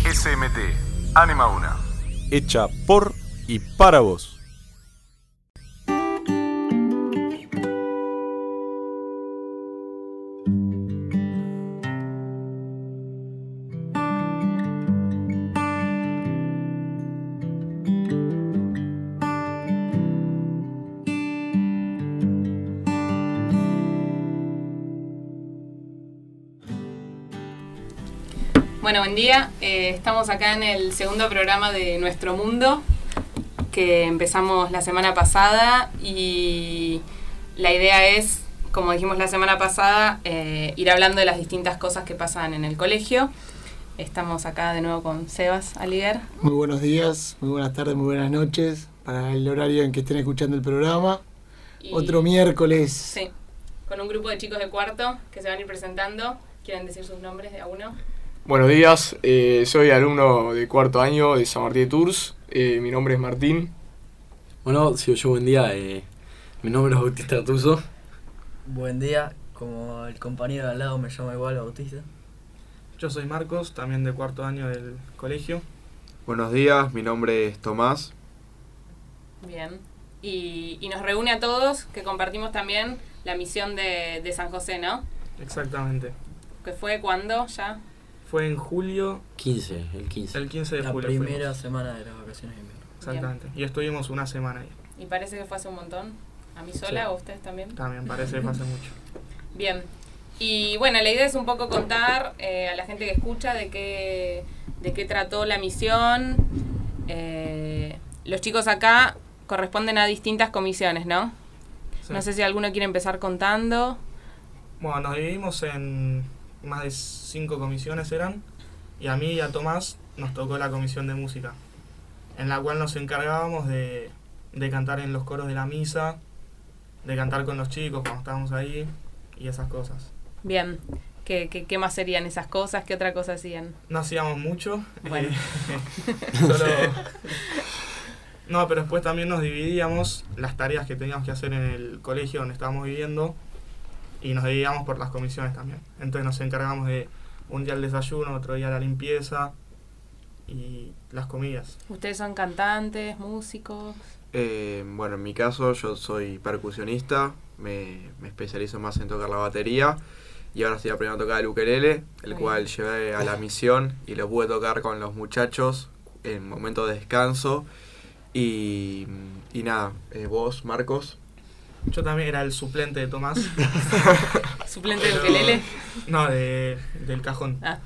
SMT, Anima Una. Hecha por y para vos. Bueno, buen día. Estamos acá en el segundo programa de Nuestro Mundo, que empezamos la semana pasada, y la idea es, como dijimos la semana pasada, ir hablando de las distintas cosas que pasan en el colegio. Estamos acá de nuevo con Sebas Aliguer. Muy buenos días, muy buenas tardes, muy buenas noches, para el horario en que estén escuchando el programa. Y, otro miércoles. Sí, con un grupo de chicos de cuarto que se van a ir presentando. ¿Quieren decir sus nombres de a uno? Buenos días, soy alumno de cuarto año de San Martín de Tours. Mi nombre es Martín. Bueno, si yo buen día, mi nombre es Bautista Artuso. Buen día, como el compañero de al lado me llama igual Bautista. Yo soy Marcos, también de cuarto año del colegio. Buenos días, mi nombre es Tomás. Bien, y nos reúne a todos, que compartimos también la misión de San José, ¿no? Exactamente. ¿Que fue cuándo ya? Fue en julio. El 15 El 15 de la julio. La primera fuimos. Semana de las vacaciones de invierno. Exactamente. Bien. Y estuvimos una semana ahí. ¿Y parece que fue hace un montón? ¿A mí sola Sí. o a ustedes también? También parece que fue hace mucho. Bien. Y bueno, la idea es un poco contar a la gente que escucha de qué trató la misión. Los chicos acá corresponden a distintas comisiones, ¿no? Sí. No sé si alguno quiere empezar contando. Bueno, nos dividimos en más de 5 comisiones eran, y a mí y a Tomás nos tocó la comisión de música, en la cual nos encargábamos de cantar en los coros de la misa, de cantar con los chicos cuando estábamos ahí y esas cosas. Bien. ¿Qué más serían esas cosas? ¿Qué otra cosa hacían? No hacíamos mucho. Bueno. Solo... No, pero después también nos dividíamos las tareas que teníamos que hacer en el colegio donde estábamos viviendo, y nos dividíamos por las comisiones también. Entonces nos encargamos de un día el desayuno, otro día la limpieza y las comidas. ¿Ustedes son cantantes, músicos? Bueno, en mi caso yo soy percusionista, me especializo más en tocar la batería y ahora estoy aprendiendo a tocar el ukelele, el cual llevé a la misión y lo pude tocar con los muchachos en momento de descanso. Y nada, vos, Marcos. Yo también era el suplente de Tomás. ¿Suplente de ukelele? No, del cajón. Ah.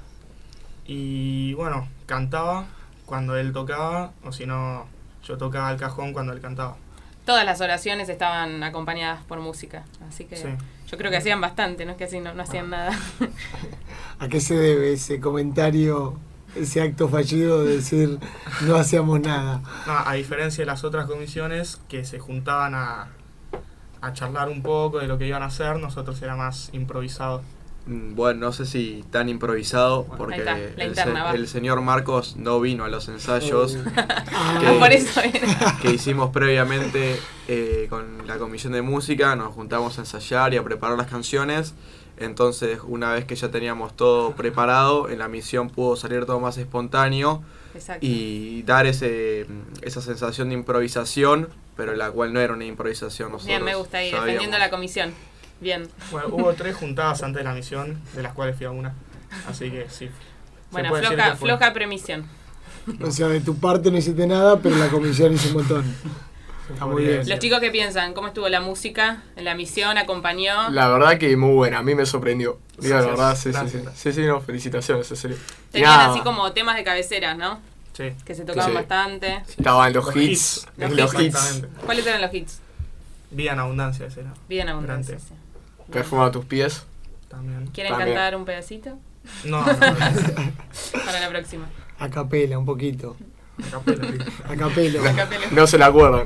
Y bueno, cantaba cuando él tocaba, o si no, yo tocaba el cajón cuando él cantaba. Todas las oraciones estaban acompañadas por música, así que Sí. yo creo que hacían bastante, no es que así no hacían nada. ¿A qué se debe ese comentario, ese acto fallido de decir no hacíamos nada? No, a diferencia de las otras comisiones que se juntaban a charlar un poco de lo que iban a hacer, nosotros era más improvisado. Bueno, no sé si tan improvisado, porque Ahí está, la interna, el señor Marcos no vino a los ensayos Por eso era. que hicimos previamente con la comisión de música. Nos juntamos a ensayar y a preparar las canciones. Entonces, una vez que ya teníamos todo preparado, en la misión pudo salir todo más espontáneo. Exacto. Y dar esa sensación de improvisación, pero la cual no era una improvisación. Nosotros Bien, me gusta ahí, defendiendo la comisión. Bien. Bueno, hubo 3 juntadas antes de la misión, de las cuales fui a una. Así que sí. Bueno, puede decir que fue. floja premisión. O sea, de tu parte no hiciste nada, pero la comisión hizo un montón. Está muy bien. Los chicos, ¿qué piensan? ¿Cómo estuvo la música en la misión? ¿Acompañó? La verdad que muy buena, a mí me sorprendió. Digo la verdad, sí, Gracias. sí, no, felicitaciones, en serio. Tenían así como temas de cabecera, ¿no? Sí. Que se tocaban Sí. bastante. Estaban los Los hits. hits. Los hits. Exactamente. ¿Cuáles eran los hits? Vida en abundancia, ese era. Vida en abundancia. Grande. Sí. Perfuma tus pies. También. ¿Quieren También. cantar un pedacito? No. Para la próxima. A capela, un poquito. Capela, sí. A capelo. No se la acuerdan.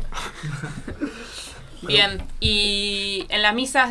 Bien, y en las misas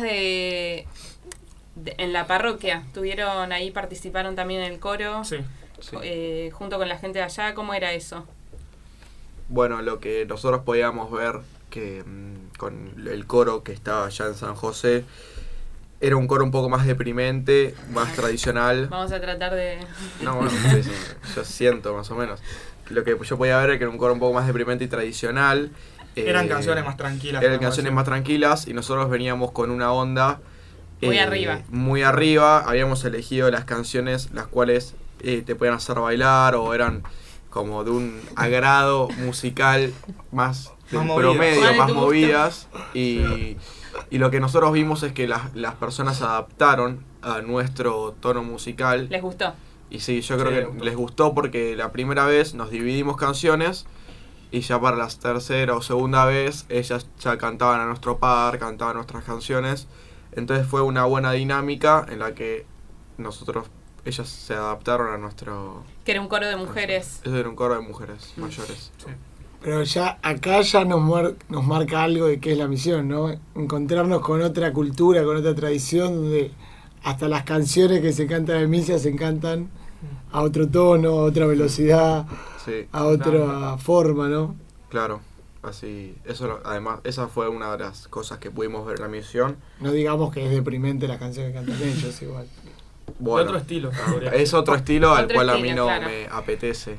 en la parroquia, participaron también en el coro, Sí. junto con la gente de allá, ¿cómo era eso? Bueno, lo que nosotros podíamos ver que con el coro que estaba allá en San José, era un coro un poco más deprimente, más tradicional. Vamos a tratar de... No, bueno, sí, yo siento más o menos. Lo que yo podía ver era que era un coro un poco más deprimente y tradicional. Eran canciones más tranquilas. Eran canciones más tranquilas y nosotros veníamos con una onda... Muy arriba. Muy arriba. Habíamos elegido las canciones las cuales te podían hacer bailar o eran como de un agrado musical más del promedio, más movidas. Y lo que nosotros vimos es que las personas se adaptaron a nuestro tono musical. ¿Les gustó? Y sí, yo creo que les gustó porque la primera vez nos dividimos canciones y ya para la tercera o segunda vez ellas ya cantaban a nuestro par, cantaban nuestras canciones. Entonces fue una buena dinámica en la que ellas se adaptaron a nuestro... Que era un coro de mujeres. Eso era un coro de mujeres mayores. Sí. Pero ya acá ya nos marca algo de qué es la misión, ¿no? Encontrarnos con otra cultura, con otra tradición, donde hasta las canciones que se cantan en misa se cantan a otro tono, a otra velocidad, sí, a otra forma, ¿no? Claro, así. Además, esa fue una de las cosas que pudimos ver en la misión. No digamos que es deprimente la canción que cantan ellos igual. Bueno, otro estilo. Es otro estilo al cual a mí no claro. me apetece.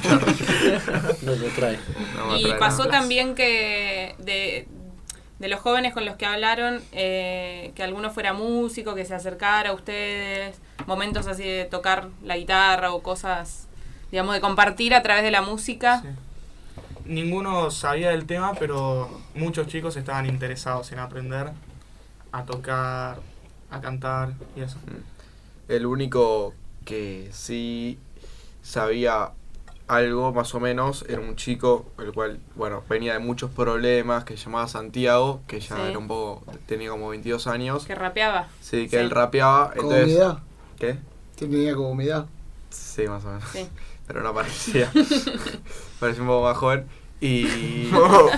No lo trae. No me Y atrae pasó nada. también que de los jóvenes con los que hablaron, que alguno fuera músico, que se acercara a ustedes, momentos así de tocar la guitarra o cosas, digamos, de compartir a través de la música. Sí. Ninguno sabía del tema, pero muchos chicos estaban interesados en aprender a tocar, a cantar y eso. El único que sí sabía algo más o menos era un chico el cual, bueno, venía de muchos problemas, que se llamaba Santiago, que ya Sí. era un poco, tenía como 22 años. Que rapeaba. Sí, que Sí. él rapeaba. ¿Como Entonces, humedad? ¿qué? ¿Tenía como humedad? Sí, más o menos. Sí. Pero no parecía. Parecía un poco más joven. Y,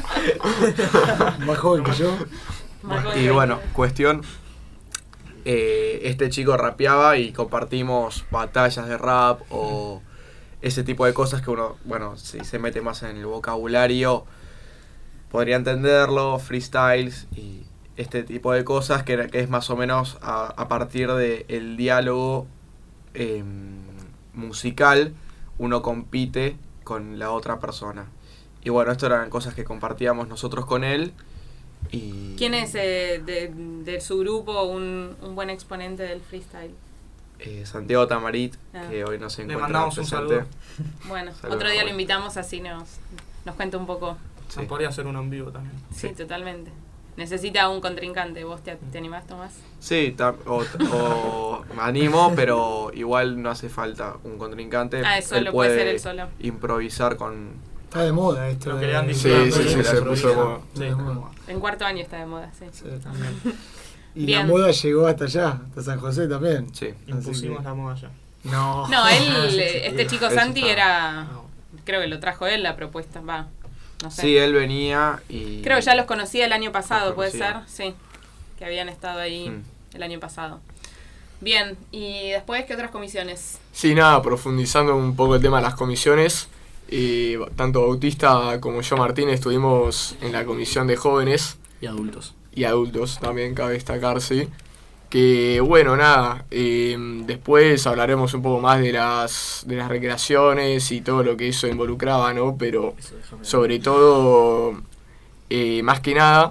Más joven que yo. Más joven y que bueno, veinte. cuestión. Este chico rapeaba y compartimos batallas de rap o ese tipo de cosas que uno, bueno, si se mete más en el vocabulario, podría entenderlo, freestyles y este tipo de cosas que es más o menos a partir del diálogo musical, uno compite con la otra persona. Y bueno, esto eran cosas que compartíamos nosotros con él. Y ¿Quién es de su grupo un buen exponente del freestyle? Santiago Tamarit, Ah. que hoy no se Le encuentra mandamos un presente. saludo. Bueno, Saludos, otro día lo bueno. invitamos así nos cuenta un poco. Sí. Podría hacer uno en vivo también. Sí, totalmente. Necesita un contrincante. ¿Vos te animás, Tomás? Sí, o me animo, pero igual no hace falta un contrincante. Ah, eso lo puede ser él solo. Improvisar con... Está de moda esto. Lo que de- le han dicho. Sí, sí, sí, se puso de moda. Sí, de moda. En cuarto año está de moda, sí. Sí. también. Y Bien. la moda llegó hasta allá, hasta San José también. Sí. Impusimos que- la moda ya. No. No, él, este chico Eso Santi está. era... No. Creo que lo trajo él la propuesta, va. No sé. Sí, él venía y... Creo que ya los conocía el año pasado, Los ¿puede ser? conocía. Sí. Que habían estado ahí Mm. el año pasado. Bien, y después, ¿qué otras comisiones? Sí, nada, profundizando un poco el tema de las comisiones, tanto Bautista como yo, Martín, estuvimos en la comisión de jóvenes Y adultos. y adultos, también cabe destacar, sí. Que bueno, nada, después hablaremos un poco más de las recreaciones y todo lo que eso involucraba, ¿no? Pero Eso déjame. sobre todo, más que nada,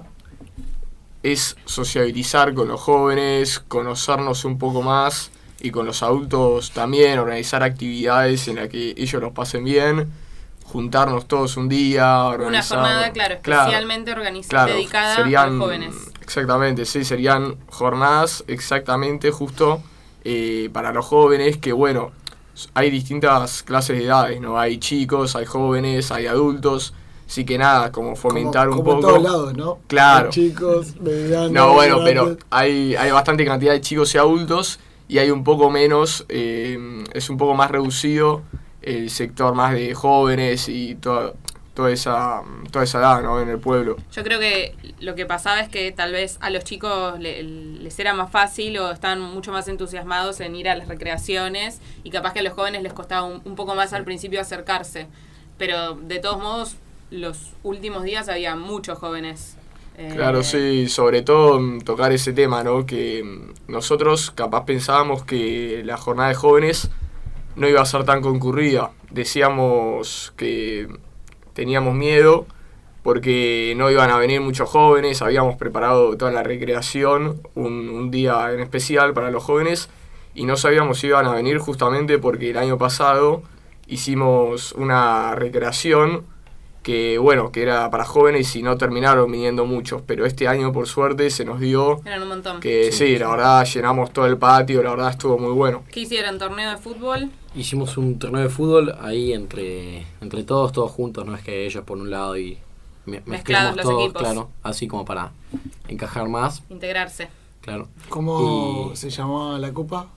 es sociabilizar con los jóvenes, conocernos un poco más y con los adultos también, organizar actividades en las que ellos los pasen bien, juntarnos todos un día, Una organizar... jornada, claro, especialmente Claro, dedicada serían, a los jóvenes. Exactamente, sí, serían jornadas exactamente justo para los jóvenes, que bueno, hay distintas clases de edades, ¿no? Hay chicos, hay jóvenes, hay adultos, así que nada, como fomentar como un poco... en todos lados, ¿no? Claro. Hay chicos, medianos, No, bueno, pero grandes. hay bastante cantidad de chicos y adultos y hay un poco menos, es un poco más reducido el sector más de jóvenes y toda esa edad, ¿no? En el pueblo. Yo creo que lo que pasaba es que tal vez a los chicos les era más fácil o estaban mucho más entusiasmados en ir a las recreaciones y capaz que a los jóvenes les costaba un poco más al principio acercarse. Pero de todos modos, los últimos días había muchos jóvenes Claro, sí, sobre todo tocar ese tema, ¿no? Que nosotros capaz pensábamos que la jornada de jóvenes no iba a ser tan concurrida. Decíamos que teníamos miedo porque no iban a venir muchos jóvenes, habíamos preparado toda la recreación, un día en especial para los jóvenes, y no sabíamos si iban a venir justamente porque el año pasado hicimos una recreación que era para jóvenes y no terminaron viniendo muchos, pero este año por suerte se nos dio Eran un montón. que sí, la verdad llenamos todo el patio, la verdad estuvo muy bueno. ¿Qué hicieron? ¿Torneo de fútbol? Hicimos un torneo de fútbol ahí entre todos juntos, no es que ellos por un lado y Mezclados mezclamos los todos, equipos. claro, así como para encajar más, Integrarse. claro. ¿Cómo Y- se llamaba la copa?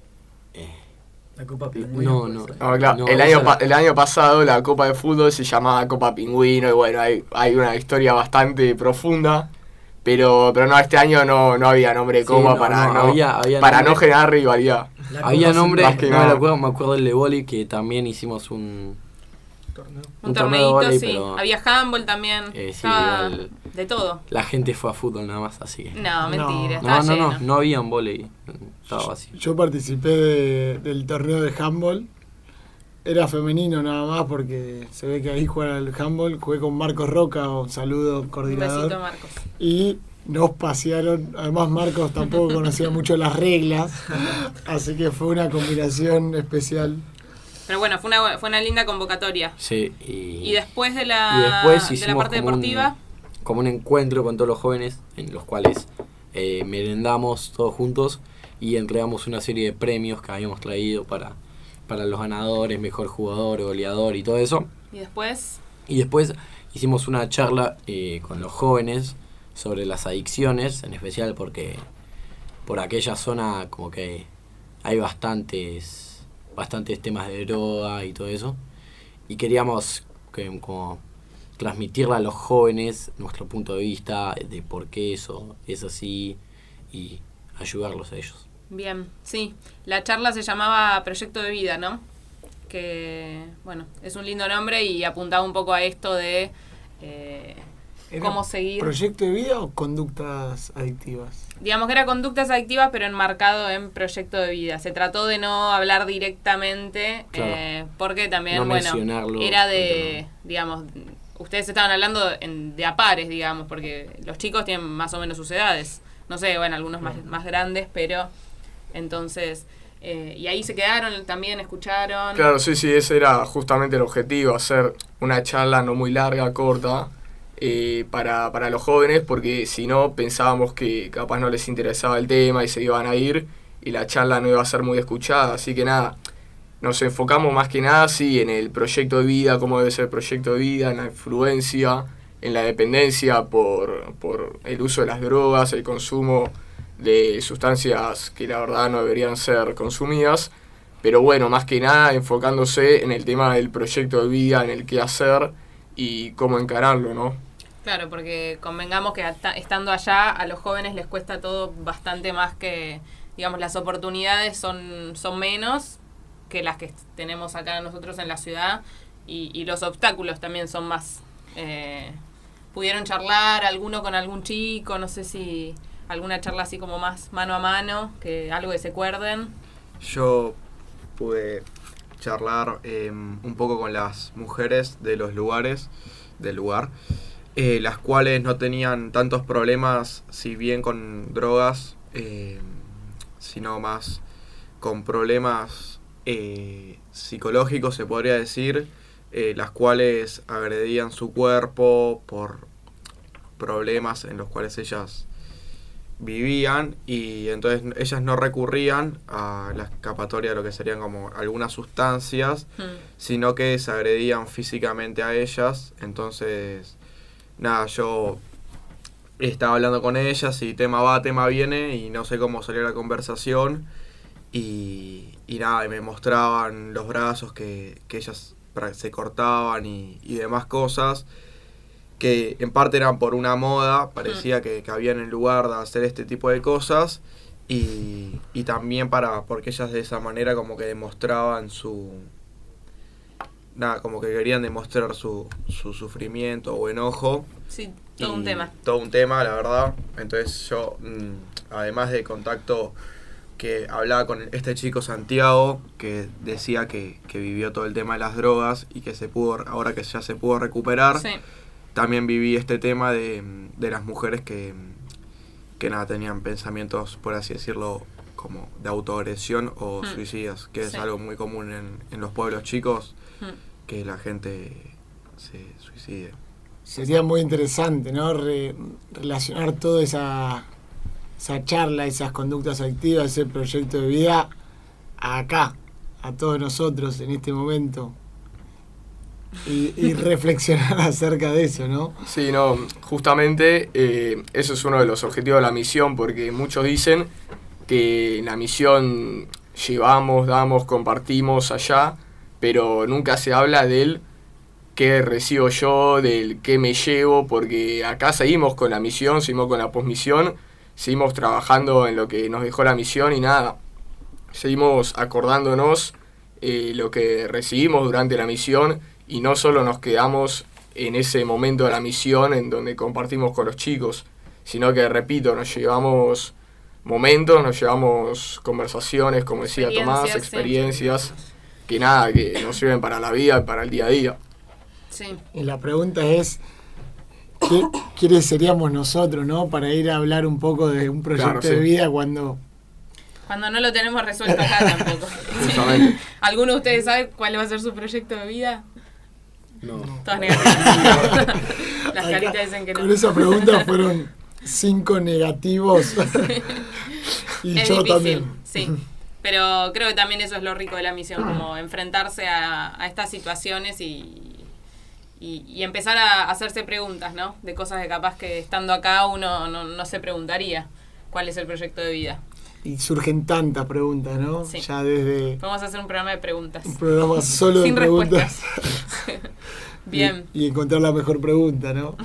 La Copa Pingüino. No, puede ser. No, claro, No, el año pasado la Copa de Fútbol se llamaba Copa Pingüino y bueno, hay una historia bastante profunda, pero no, este año no había nombre de Sí, Copa no, para, no, había para nombre. no generar rivalidad. La Había Copa nombre, más que no nada. me acuerdo del de vóley que también hicimos un Torneo. Un torneo de torneito, vóley, sí. pero Había handball también. Sí, Estaba igual. de todo. la gente fue a fútbol nada más, así que No, mentira. No, Estaba lleno. no había un vóley, estaba vacío. Yo participé del torneo de handball. Era femenino nada más porque se ve que ahí juegan al handball. Jugué con Marcos Roca, un saludo, Un coordinador. besito, Marcos. Y nos pasearon. Además, Marcos tampoco conocía mucho las reglas. Así que fue una combinación especial. Pero bueno, fue una linda convocatoria. Sí, Y después de y la, después de la hicimos parte como deportiva, como un encuentro con todos los jóvenes, en los cuales merendamos todos juntos y entregamos una serie de premios que habíamos traído para los ganadores, mejor jugador, goleador y todo eso. y después, Y después hicimos una charla con los jóvenes sobre las adicciones, en especial porque por aquella zona como que hay bastantes temas de droga y todo eso. Y queríamos como transmitirle a los jóvenes nuestro punto de vista de por qué eso es así y ayudarlos a ellos. bien, sí. La charla se llamaba Proyecto de Vida, ¿no? Que, bueno, es un lindo nombre y apuntaba un poco a esto de ¿Era cómo seguir. ¿Proyecto de vida o conductas adictivas? Digamos que era conductas adictivas, pero enmarcado en proyecto de vida. Se trató de no hablar directamente, Claro. porque también, No bueno, mencionarlo, era de, porque digamos, ustedes estaban hablando de a pares, digamos, porque los chicos tienen más o menos sus edades. No sé, bueno, algunos más grandes, pero entonces... y ahí se quedaron, también escucharon. Claro, sí, ese era justamente el objetivo, hacer una charla no muy larga, corta, para los jóvenes, porque si no pensábamos que capaz no les interesaba el tema y se iban a ir y la charla no iba a ser muy escuchada, así que nada, nos enfocamos más que nada sí en el proyecto de vida, cómo debe ser el proyecto de vida, en la influencia, en la dependencia por el uso de las drogas, el consumo de sustancias que la verdad no deberían ser consumidas, pero bueno, más que nada enfocándose en el tema del proyecto de vida, en el qué hacer y cómo encararlo, ¿no? Claro, porque convengamos que estando allá a los jóvenes les cuesta todo bastante más que, digamos, las oportunidades son menos que las que tenemos acá nosotros en la ciudad y los obstáculos también son más. ¿Pudieron charlar alguno con algún chico? No sé si alguna charla así como más mano a mano, que algo que se acuerden. Yo pude charlar un poco con las mujeres de los lugares, del lugar, las cuales no tenían tantos problemas, si bien con drogas, sino más con problemas psicológicos, se podría decir, las cuales agredían su cuerpo por problemas en los cuales ellas vivían, y entonces ellas no recurrían a la escapatoria de lo que serían como algunas sustancias, sino que se agredían físicamente a ellas. Entonces nada, yo estaba hablando con ellas y tema va, tema viene y no sé cómo salió la conversación y nada, y me mostraban los brazos que ellas se cortaban y demás cosas que en parte eran por una moda, parecía que había en el lugar de hacer este tipo de cosas, y también porque ellas de esa manera como que demostraban nada, como que querían demostrar su sufrimiento o enojo. Sí, todo un Y tema. Todo un tema, la verdad. Entonces yo, además del contacto que hablaba con este chico Santiago, que decía que vivió todo el tema de las drogas y que ahora que ya se pudo recuperar, Sí. también viví este tema de las mujeres que nada, tenían pensamientos, por así decirlo, como de autoagresión o suicidas, que es Sí. algo muy común en los pueblos chicos, Mm. que la gente se suicide. Sería muy interesante, ¿no? Relacionar toda esa charla, esas conductas activas, ese proyecto de vida acá, a todos nosotros en este momento. Y reflexionar acerca de eso, ¿no? Sí, no, justamente eso es uno de los objetivos de la misión, porque muchos dicen que en la misión llevamos, damos, compartimos allá, pero nunca se habla del qué recibo yo, del qué me llevo, porque acá seguimos con la misión, seguimos con la posmisión, seguimos trabajando en lo que nos dejó la misión y nada, seguimos acordándonos lo que recibimos durante la misión y no solo nos quedamos en ese momento de la misión en donde compartimos con los chicos, sino que, repito, nos llevamos momentos, nos llevamos conversaciones, como decía Tomás, experiencias, que nada, que nos sirven para la vida y para el día a día. Sí. Y la pregunta es, ¿quiénes seríamos nosotros, no? Para ir a hablar un poco de un proyecto Claro, sí. de vida cuando No lo tenemos resuelto acá tampoco. Justamente. ¿Alguno de ustedes sabe cuál va a ser su proyecto de vida? No. Todas negativas. Las Acá, caritas dicen que no. con esa pregunta fueron 5 negativos. Y Es yo difícil, también. sí. Pero creo que también eso es lo rico de la misión, como enfrentarse a estas situaciones y empezar a hacerse preguntas, ¿no? De cosas que capaz que estando acá uno no se preguntaría cuál es el proyecto de vida. Y surgen tantas preguntas, ¿no? Sí. Ya desde Podemos hacer un programa de preguntas. un programa solo de Sin preguntas. Bien. Y encontrar la mejor pregunta, ¿no?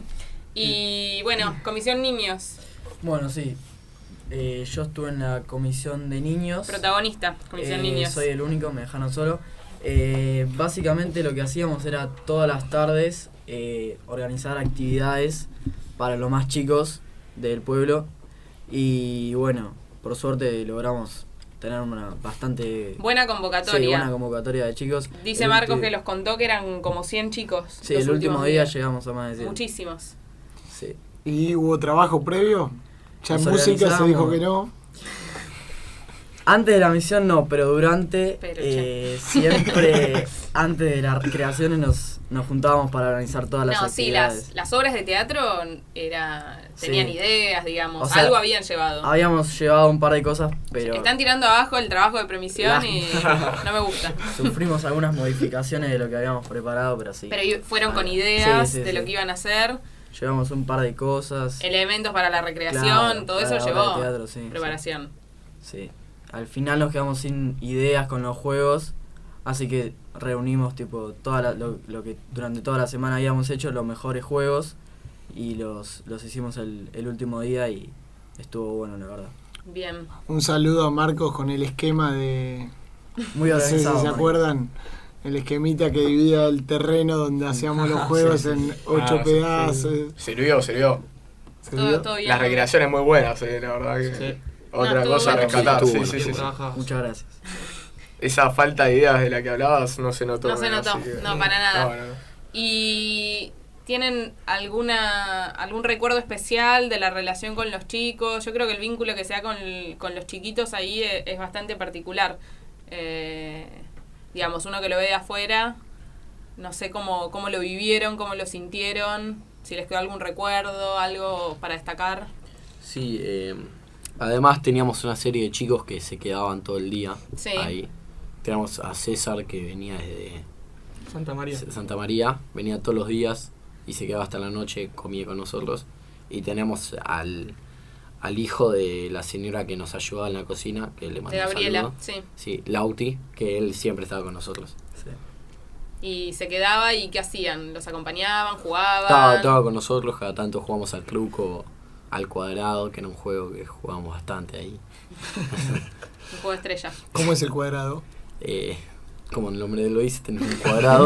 Y bueno, Comisión Niños, Bueno, sí. Yo estuve en la comisión de niños. protagonista, Comisión Niños. Soy el único, me dejaron solo. Básicamente lo que hacíamos era todas las tardes organizar actividades para los más chicos del pueblo. Y bueno, por suerte logramos tener una bastante Buena convocatoria. buena convocatoria de chicos. Dice El Marcos ulti- que los contó que eran como 100 chicos. Sí, los el último últimos día días. llegamos a más de 100. Muchísimos. Sí. ¿Y hubo trabajo previo? Ya en Nos música se organizamos. dijo que no. Antes de la misión no, pero durante Pero siempre antes de las recreaciones nos juntábamos para organizar todas las No, sí, actividades. las obras de teatro tenían Sí. ideas, digamos, O sea, algo habían llevado. Habíamos llevado un par de cosas, pero Están tirando abajo el trabajo de premisión La- y no me gusta. sufrimos algunas modificaciones de lo que habíamos preparado, pero sí. Pero fueron con ideas Sí, sí, de sí. lo que iban a hacer, Llevamos un par de cosas. elementos para la recreación, Claro, todo para eso la obra llevó de teatro, sí, preparación. Sí. Al final nos quedamos sin ideas con los juegos, así que reunimos tipo lo que durante toda la semana habíamos hecho, los mejores juegos, y los hicimos el último día y estuvo bueno, la verdad. Bien. Un saludo a Marcos con el esquema de... Muy No sé si organizado. se Marco. acuerdan. El esquemita que dividía el terreno donde hacíamos los juegos sí, en 8 sí, pedazos. Sirvió. ¿Se Todo, vio? todo bien. Las recreaciones muy buenas, la verdad que... Sí. Otra estuvo cosa a bueno. rescatar, Sí, sí, estuvo sí, sí. Bien trabajado. Muchas gracias. Esa falta de ideas de la que hablabas no se notó. No se notó, así que- no, para nada. No, no. ¿Y tienen algún recuerdo especial de la relación con los chicos? Yo creo que el vínculo que se da con los chiquitos ahí es bastante particular. Digamos, uno que lo ve de afuera, no sé cómo lo vivieron, cómo lo sintieron, si les quedó algún recuerdo, algo para destacar. Sí, además teníamos una serie de chicos que se quedaban todo el día Sí. ahí. Teníamos a César que venía desde Santa María. Santa María, venía todos los días y se quedaba hasta la noche, comía con nosotros. Y tenemos al hijo de la señora que nos ayudaba en la cocina, que le De mandó un Gabriela, saludo. sí. Sí, Lauti, que él siempre estaba con nosotros. Sí. Y se quedaba y ¿qué hacían? ¿Los acompañaban? ¿Jugaban? Estaba con nosotros, cada tanto jugamos al truco, al cuadrado, que era un juego que jugábamos bastante ahí. Un juego estrella. ¿Cómo es el cuadrado? Eh, como el nombre lo dice, tenés un cuadrado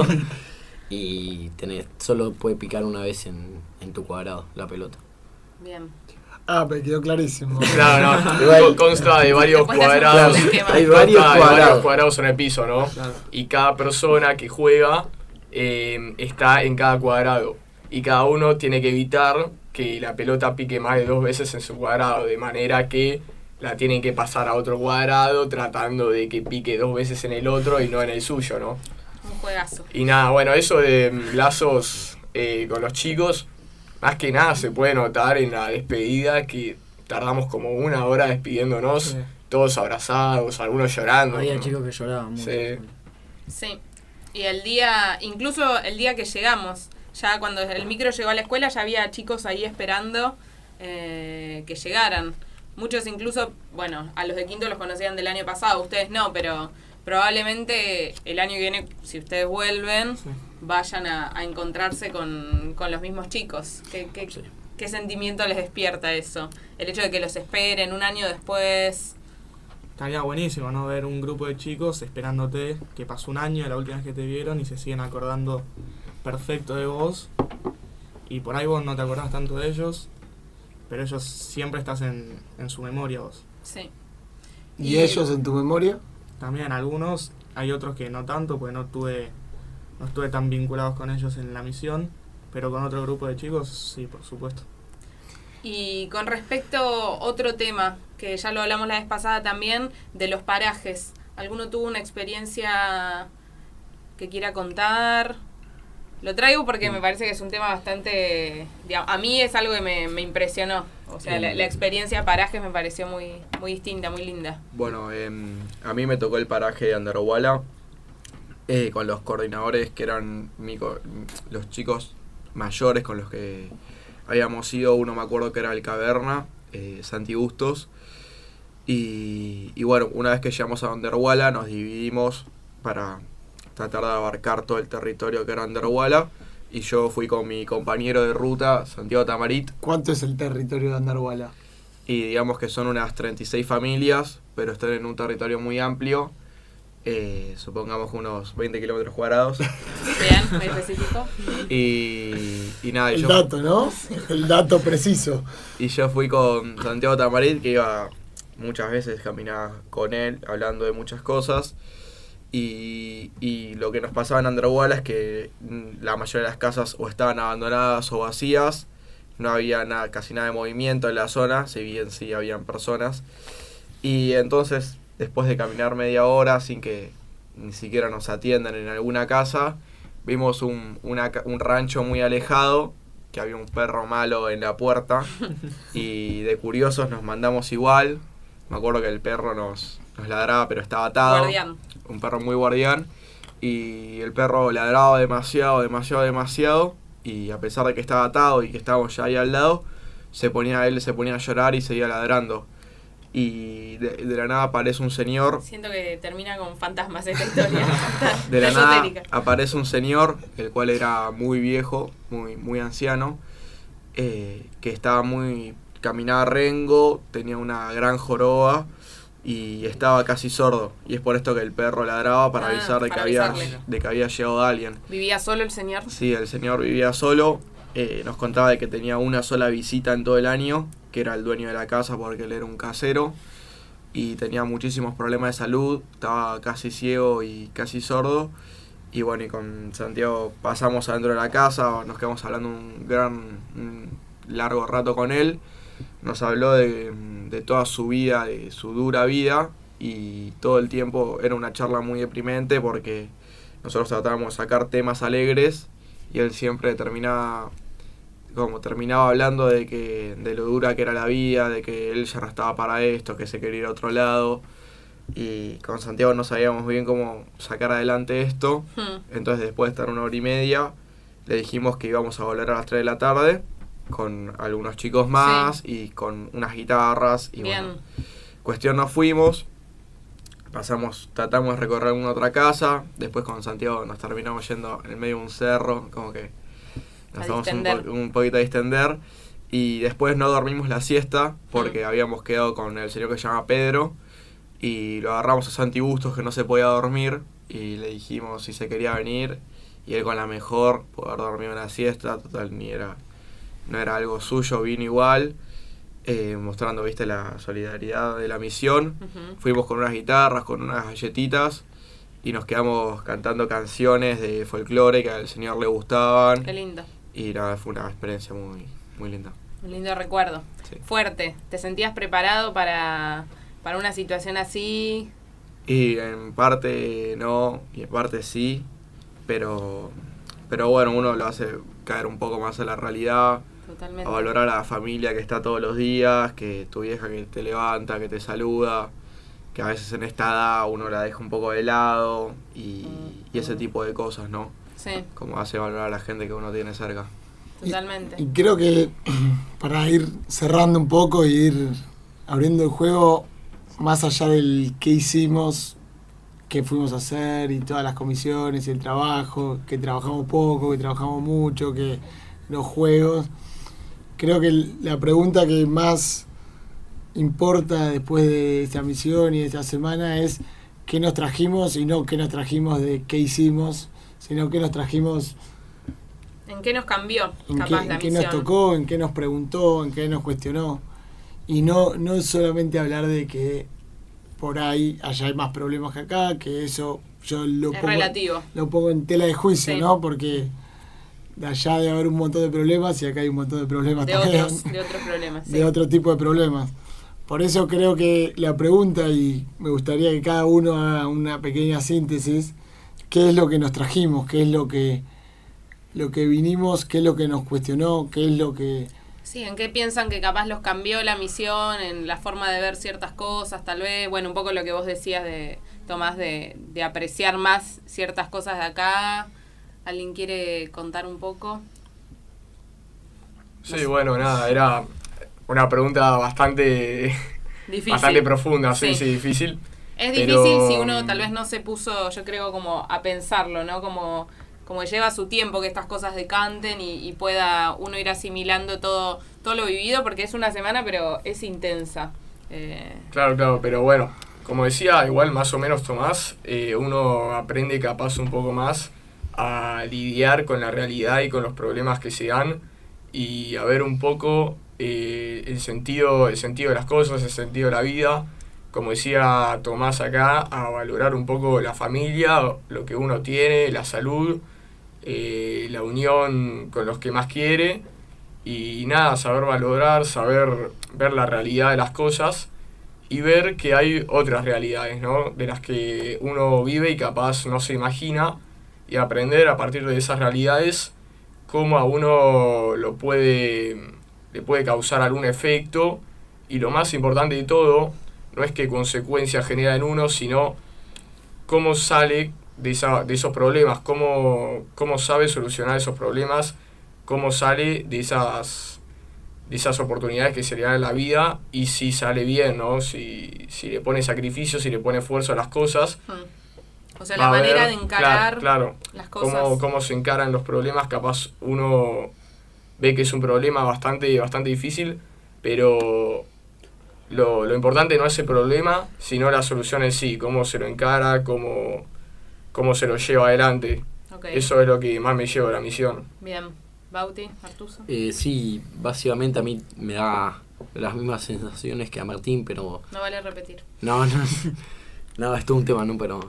y solo puede picar una vez en tu cuadrado la pelota. Bien. Me quedó clarísimo. Claro, no. Consta de varios Después te hacemos cuadrados. un esquema. Hay Consta varios de cuadrados. cuadrados en el piso, ¿no? Claro. Y cada persona que juega está en cada cuadrado. Y cada uno tiene que evitar que la pelota pique más de 2 veces en su cuadrado, de manera que la tienen que pasar a otro cuadrado tratando de que pique 2 veces en el otro y no en el suyo, ¿no? Un juegazo. Y nada, bueno, eso de lazos con los chicos, más que nada se puede notar en la despedida que tardamos como 1 hora despidiéndonos, Sí. todos abrazados, algunos llorando. Había ¿no? chicos que lloraban mucho. Sí. Sí. Y incluso el día que llegamos, ya cuando el micro llegó a la escuela, ya había chicos ahí esperando que llegaran. Muchos incluso, bueno, a los de quinto los conocían del año pasado, ustedes no, pero probablemente el año que viene, si ustedes vuelven, Sí. vayan a encontrarse con los mismos chicos. ¿Qué sentimiento les despierta eso? El hecho de que los esperen 1 año después. Estaría buenísimo, ¿no? Ver un grupo de chicos esperándote, que pasó 1 año de la última vez que te vieron y se siguen acordando perfecto de vos. Y por ahí vos no te acordás tanto de ellos, pero ellos siempre estás en su memoria vos. Sí. ¿Y ellos en tu memoria? También algunos, hay otros que no tanto, porque no estuve tan vinculados con ellos en la misión, pero con otro grupo de chicos, sí, por supuesto. Y con respecto a otro tema, que ya lo hablamos la vez pasada también, de los parajes. ¿Alguno tuvo una experiencia que quiera contar? Lo traigo porque me parece que es un tema bastante... a mí es algo que me impresionó. O sea, la experiencia parajes me pareció muy, muy distinta, muy linda. Bueno, a mí me tocó el paraje de Anderhuala con los coordinadores que eran los chicos mayores con los que habíamos ido. Uno me acuerdo que era el Caverna, Santi Bustos. Y bueno, una vez que llegamos a Anderhuala nos dividimos para tratar de abarcar todo el territorio que era Anderhuala. Y yo fui con mi compañero de ruta, Santiago Tamarit. ¿Cuánto es el territorio de Anderhuala? Y digamos que son unas 36 familias, pero están en un territorio muy amplio. Supongamos unos 20 kilómetros cuadrados. Bien, muy específico. Y nada, El dato, ¿no? El dato preciso. Y yo fui con Santiago Tamarit, que iba muchas veces, caminaba con él, hablando de muchas cosas. Y lo que nos pasaba en Anderhuala es que la mayoría de las casas o estaban abandonadas o vacías. No había casi nada de movimiento en la zona, si bien sí habían personas. Y entonces, después de caminar media hora sin que ni siquiera nos atiendan en alguna casa, vimos un rancho muy alejado, que había un perro malo en la puerta. Y de curiosos nos mandamos igual. Me acuerdo que el perro nos ladraba, pero estaba atado. Guardián. Un perro muy guardián. Y el perro ladraba demasiado. Y a pesar de que estaba atado y que estábamos ya ahí al lado, él se ponía a llorar y seguía ladrando. Y de la nada aparece un señor. Siento que termina con fantasmas esta historia. De la nada Esotérica. aparece un señor, el cual era muy viejo, muy anciano, que caminaba rengo, tenía una gran joroba y estaba casi sordo. Y es por esto que el perro ladraba para avisar de para que avisarle. había llegado alguien. ¿Vivía solo el señor? Sí, el señor vivía solo. Nos contaba de que tenía una sola visita en todo el año, que era el dueño de la casa porque él era un casero. Y tenía muchísimos problemas de salud, estaba casi ciego y casi sordo. Y bueno, y con Santiago pasamos adentro de la casa, nos quedamos hablando un largo rato con él. Nos habló de toda su vida, de su dura vida, y todo el tiempo era una charla muy deprimente porque nosotros tratábamos de sacar temas alegres y él siempre terminaba hablando de lo dura que era la vida, de que él ya no estaba para esto, que se quería ir a otro lado. Y con Santiago no sabíamos bien cómo sacar adelante esto. Entonces, después de estar 1 hora y media, le dijimos que íbamos a volver a las 3 de la tarde con algunos chicos más y con unas guitarras. Y Bien. bueno, cuestión, nos fuimos. Tratamos de recorrer una otra casa. Después con Santiago nos terminamos yendo en el medio de un cerro, como que nos vamos un poquito a distender. Y después no dormimos la siesta porque habíamos quedado con el señor que se llama Pedro. Y lo agarramos a Santi Bustos, que no se podía dormir. y le dijimos si se quería venir, y él con la mejor, poder dormir una siesta, total, no era algo suyo, vino igual, mostrando, viste, la solidaridad de la misión. Fuimos con unas guitarras, con unas galletitas, y nos quedamos cantando canciones de folclore que al señor le gustaban. Qué lindo. Y nada, fue una experiencia muy, muy linda. Un lindo recuerdo. Sí. Fuerte. ¿Te sentías preparado para una situación así? Y en parte no, y en parte sí, pero bueno, uno lo hace caer un poco más a la realidad, Totalmente. a valorar a la familia que está todos los días, que tu vieja que te levanta, que te saluda, que a veces en esta edad uno la deja un poco de lado y ese tipo de cosas, ¿no? Sí, Como hace valorar a la gente que uno tiene cerca. totalmente. Y creo que para ir cerrando un poco y ir abriendo el juego, más allá del qué hicimos, qué fuimos a hacer y todas las comisiones y el trabajo, que trabajamos poco, que trabajamos mucho, que los juegos, creo que la pregunta que más importa después de esta misión y de esta semana es qué nos trajimos, y no qué nos trajimos de qué hicimos, sino qué nos trajimos, ¿En qué nos cambió en capaz qué, la en qué misión? nos tocó, en qué nos preguntó, en qué nos cuestionó. Y no solamente hablar de que por ahí allá hay más problemas que acá, que eso yo Es relativo. lo pongo en tela de juicio, Sí. ¿no? Porque de allá debe haber un montón de problemas y acá hay un montón de problemas De también. otros problemas. De Sí. otro tipo de problemas. Por eso creo que la pregunta, y me gustaría que cada uno haga una pequeña síntesis, ¿qué es lo que nos trajimos? ¿Qué es lo que vinimos? ¿Qué es lo que nos cuestionó? ¿Qué es lo que... Sí, ¿en qué piensan que capaz los cambió la misión, en la forma de ver ciertas cosas, tal vez? Bueno, un poco lo que vos decías, Tomás, de apreciar más ciertas cosas de acá. ¿Alguien quiere contar un poco? Sí, bueno, nada, era una pregunta bastante Difícil. profunda, sí, Sí. difícil. Es Pero- difícil si uno tal vez no se puso, yo creo, como a pensarlo, ¿no? Como lleva su tiempo que estas cosas decanten y pueda uno ir asimilando todo lo vivido, porque es una semana, pero es intensa. Claro, pero bueno, como decía, igual más o menos Tomás, uno aprende capaz un poco más a lidiar con la realidad y con los problemas que se dan y a ver un poco el sentido de las cosas, el sentido de la vida. Como decía Tomás acá, a valorar un poco la familia, lo que uno tiene, la salud, la unión con los que más quiere y nada, saber valorar, saber ver la realidad de las cosas y ver que hay otras realidades, ¿no? De las que uno vive y capaz no se imagina, y aprender a partir de esas realidades cómo a uno le puede causar algún efecto, y lo más importante de todo no es qué consecuencias genera en uno, sino cómo sale de esos problemas, cómo sabe solucionar esos problemas, cómo sale de esas oportunidades que se le dan en la vida, y si sale bien, ¿no? Si le pone sacrificio, si le pone esfuerzo a las cosas. O sea, va la a manera ver, de encarar claro, las cosas. cómo se encaran los problemas. Capaz uno ve que es un problema bastante difícil, pero lo importante no es el problema, sino la solución en sí, cómo se lo encara, cómo se lo lleva adelante. Ok. Eso es lo que más me lleva a la misión. Bien. Bauti, Artuso. Sí, básicamente a mí me da las mismas sensaciones que a Martín, pero No vale repetir. no, es todo un tema, ¿no? Pero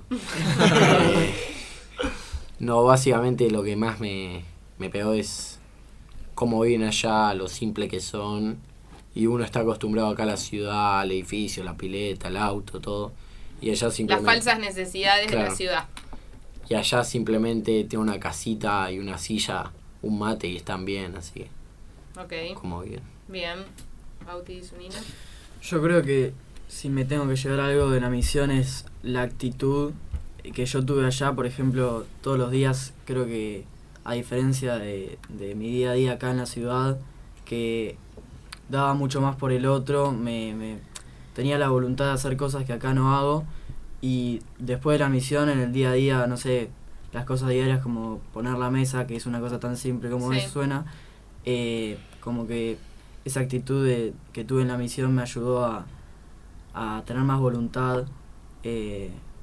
no, básicamente lo que más me pegó es cómo viven allá, lo simple que son, y uno está acostumbrado acá a la ciudad, al edificio, la pileta, el auto, todo, y allá Las simplemente... falsas necesidades de la Claro. ciudad. Y allá simplemente tiene una casita y una silla, un mate, y están bien, así Ok. como bien. Bien. Bauti y Zunino. Yo creo que si me tengo que llevar algo de la misión es la actitud que yo tuve allá. Por ejemplo, todos los días, creo que a diferencia de mi día a día acá en la ciudad, que daba mucho más por el otro, me tenía la voluntad de hacer cosas que acá no hago, y después de la misión en el día a día, no sé, las cosas diarias como poner la mesa, que es una cosa tan simple como Sí. eso suena, como que esa actitud que tuve en la misión me ayudó a tener más voluntad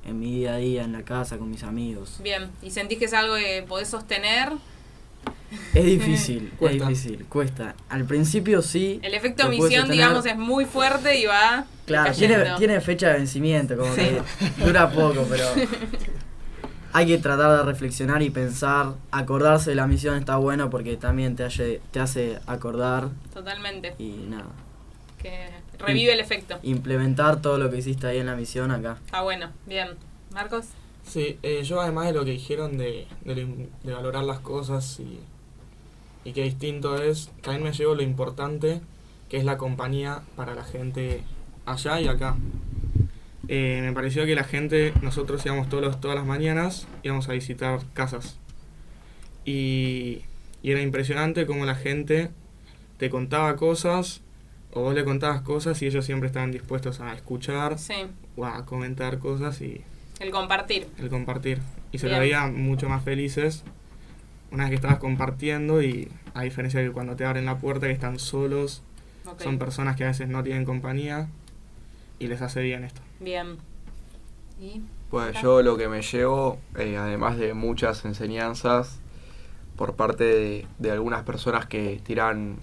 en mi día a día, en la casa, con mis amigos. Bien, ¿y sentís que es algo que podés sostener? Es difícil, Cuesta. cuesta. Al principio sí. El efecto lo puedes misión, sostener. digamos, es muy fuerte y va Claro, cayendo. tiene fecha de vencimiento, como Sí. que dura poco, pero hay que tratar de reflexionar y pensar. Acordarse de la misión está bueno porque también te hace acordar Totalmente, y nada. que revive el efecto. Implementar todo lo que hiciste ahí en la misión acá. Está bueno, bien. ¿Marcos? Sí, yo además de lo que dijeron de valorar las cosas y qué distinto es, también me llevo lo importante que es la compañía para la gente allá y acá. Me pareció que la gente, nosotros íbamos todas las mañanas, íbamos a visitar casas. Y era impresionante cómo la gente te contaba cosas, o vos le contabas cosas y ellos siempre estaban dispuestos a escuchar Sí, o a comentar cosas y el compartir. el compartir. Y se Bien. lo veía mucho más felices una vez que estabas compartiendo, y a diferencia de que cuando te abren la puerta que están solos, Ok, son personas que a veces no tienen compañía y les hace bien esto. bien. ¿Y? Pues yo lo que me llevo, además de muchas enseñanzas por parte de algunas personas que tiraban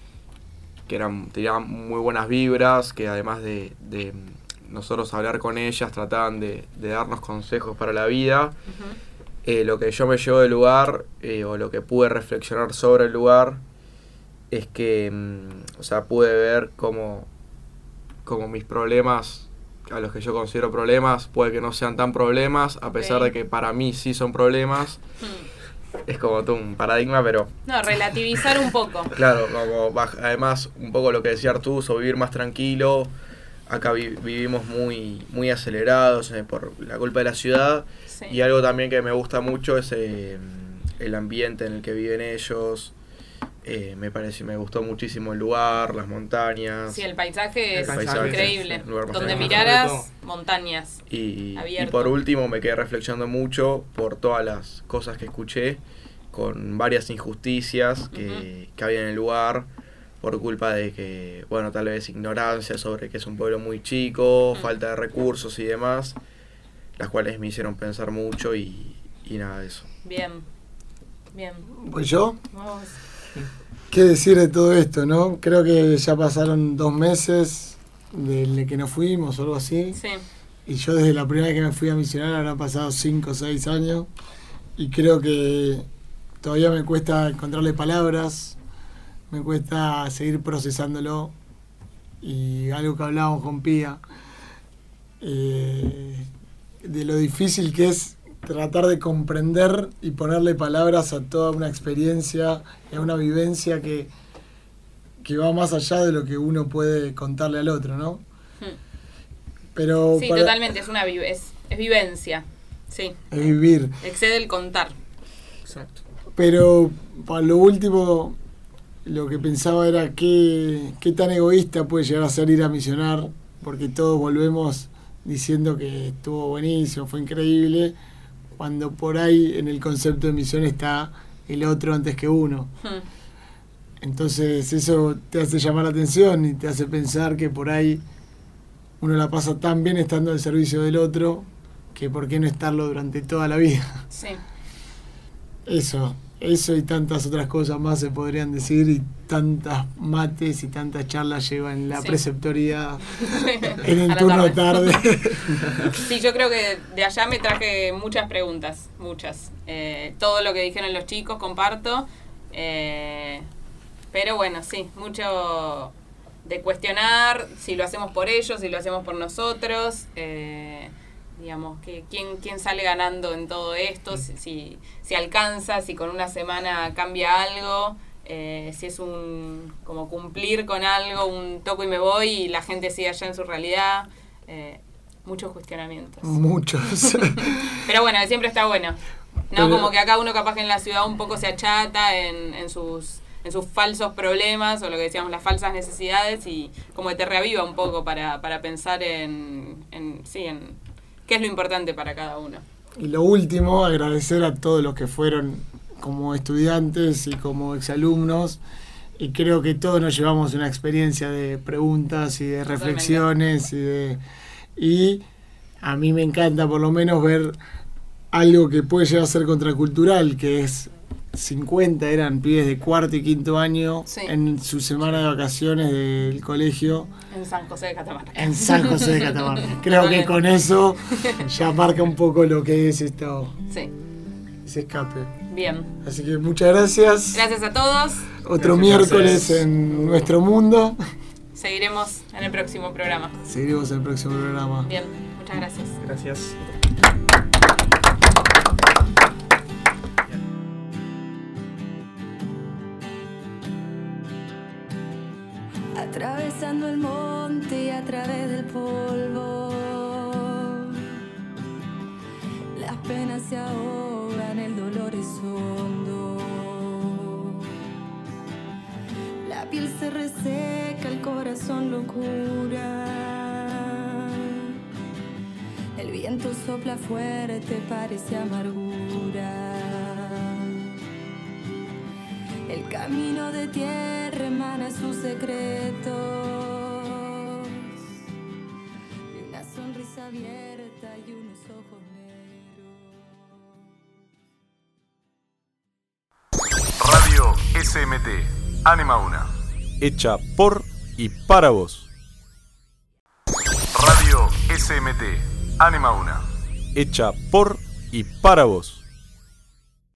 muy buenas vibras, que además de nosotros hablar con ellas, trataban de darnos consejos para la vida. Ujú. Lo que yo me llevo del lugar, o lo que pude reflexionar sobre el lugar, es que, o sea, pude ver cómo mis problemas, a los que yo considero problemas, puede que no sean tan problemas, a pesar Ok. de que para mí sí son problemas. Es como todo un paradigma, pero No, relativizar un poco. claro, como además un poco lo que decía Artuso, vivir más tranquilo. Acá vivimos muy acelerados por la culpa de la ciudad. Sí. Y algo también que me gusta mucho es el ambiente en el que viven ellos. Me gustó muchísimo el lugar, las montañas. Sí, el paisaje es paisaje, increíble. sí, un lugar Donde paisaje. miraras, montañas. Y Abierto. por último me quedé reflexionando mucho por todas las cosas que escuché, con varias injusticias que había en el lugar, por culpa de que, bueno, tal vez ignorancia sobre que es un pueblo muy chico, falta de recursos y demás, las cuales me hicieron pensar mucho y nada de eso. Bien. Bien. Pues yo, Vamos. ¿qué decir de todo esto, no? Creo que ya pasaron 2 meses desde que nos fuimos o algo así. Sí. Y yo desde la primera vez que me fui a misionar habrán pasado 5 o 6 años. Y creo que todavía me cuesta encontrarle palabras, me cuesta seguir procesándolo. Y algo que hablábamos con Pía, de lo difícil que es tratar de comprender y ponerle palabras a toda una experiencia y a una vivencia que va más allá de lo que uno puede contarle al otro, ¿no? Pero Sí, para- totalmente. Es una es vivencia. Sí. es vivir. Excede el contar. Exacto. Pero para lo último, lo que pensaba era qué tan egoísta puede llegar a ser ir a misionar, porque todos volvemos diciendo que estuvo buenísimo, fue increíble, cuando por ahí en el concepto de misión está el otro antes que uno. Entonces eso te hace llamar la atención y te hace pensar que por ahí uno la pasa tan bien estando al servicio del otro, que por qué no estarlo durante toda la vida. Sí. Eso y tantas otras cosas más se podrían decir, y tantas mates y tantas charlas llevan la Sí. preceptoría en A el la turno tarde. Sí, yo creo que de allá me traje muchas preguntas, muchas. Todo lo que dijeron los chicos comparto, pero bueno, sí, mucho de cuestionar si lo hacemos por ellos, si lo hacemos por nosotros, digamos, que quién sale ganando en todo esto, si alcanza, si con una semana cambia algo, si es como cumplir con algo, un toco y me voy y la gente sigue allá en su realidad. Muchos cuestionamientos. Muchos. Pero bueno, siempre está bueno. No, Pero- como que acá uno capaz que en la ciudad un poco se achata en sus falsos problemas, o lo que decíamos, las falsas necesidades, y como que te reaviva un poco para pensar en qué es lo importante para cada uno. Y lo último, agradecer a todos los que fueron como estudiantes y como exalumnos, y creo que todos nos llevamos una experiencia de preguntas y de Totalmente. reflexiones y a mí me encanta por lo menos ver algo que puede llegar a ser contracultural, que es 50 eran pibes de cuarto y quinto año Sí. en su semana de vacaciones del colegio En San José de Catamarca. en San José de Catamarca. Creo que con eso ya marca un poco lo que es esto, Sí, ese escape. bien. Así que muchas gracias. Gracias a todos. Otro Gracias. miércoles en nuestro mundo. Seguiremos en el próximo programa. Seguiremos en el próximo programa. Bien, muchas gracias. Gracias. Atravesando el monte y a través del polvo, las penas se ahogan, el dolor es hondo. La piel se reseca, el corazón lo cura. El viento sopla fuerte, parece amargura. El camino de tierra emana sus secretos y una sonrisa abierta y unos ojos negros. Radio SMT, Ánima Una. Hecha por y para vos. Radio SMT, Ánima Una. Hecha por y para vos.